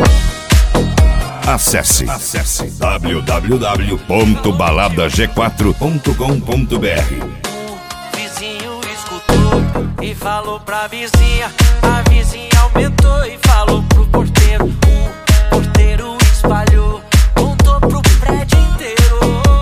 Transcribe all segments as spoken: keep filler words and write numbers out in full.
Acesse, acesse w w w ponto balada g quatro ponto com ponto b r. Vizinho escutou e falou pra vizinha. A vizinha aumentou e falou pro porteiro. O porteiro espalhou, contou pro prédio inteiro.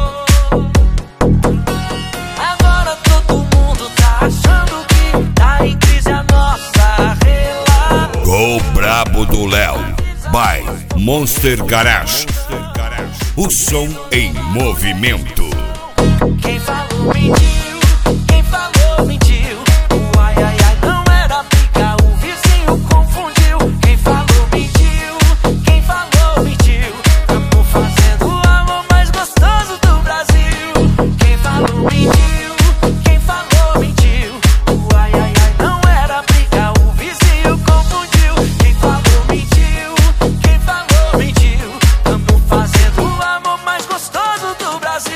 Agora todo mundo tá achando que tá em crise a nossa relação. Gol brabo do Léo by Monster Garage. O som em movimento. Quem falou mentiu, quem falou mentiu. O ai ai ai não era briga, o vizinho confundiu. Quem falou mentiu, quem falou mentiu. Tamo fazendo o amor mais gostoso do Brasil. Quem falou mentiu, quem falou mentiu. O ai ai ai não era briga, o vizinho confundiu. Quem falou mentiu, quem falou mentiu. Tamo fazendo o amor mais gostoso do Brasil.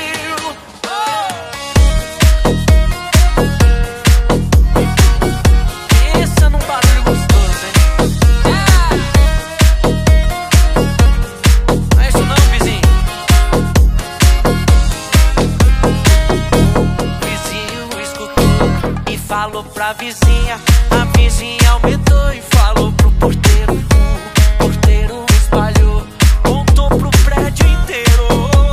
Pensa num barulho gostoso, hein? Não é isso não, vizinho? O vizinho escutou e falou pra vizinha. A vizinha aumentou e falou pro porteiro. O porteiro espalhou, contou pro prédio inteiro.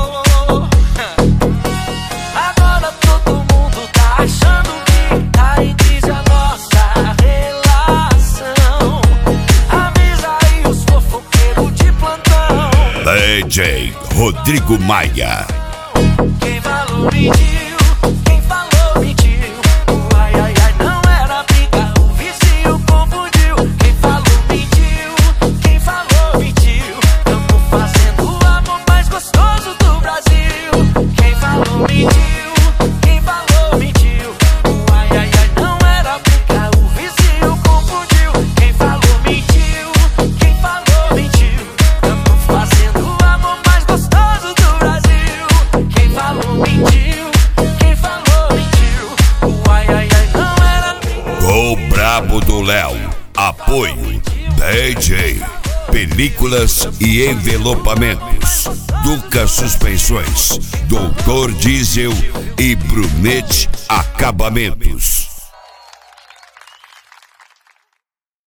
Agora todo mundo tá achando que tá em crise a nossa relação. Avisa aí os fofoqueiros de plantão. D J Rodrigo Maia. Quem falou mentiu, quem falou mentiu. O ai ai ai não era briga, o vizinho confundiu. Quem falou mentiu, quem falou mentiu. Tamo fazendo o amor mais gostoso do Brasil. Quem falou mentiu, quem falou mentiu. O ai ai ai não era briga, o vizinho confundiu. Quem falou mentiu, quem falou mentiu. Tamo fazendo o amor mais gostoso do Brasil. Quem falou mentiu, quem falou mentiu. O ai ai ai não era briga. Gol brabo do Léo. Apoio D J Películas e Envelopamentos, Duca Suspensões, Doutor Diesel e Brunete Acabamentos.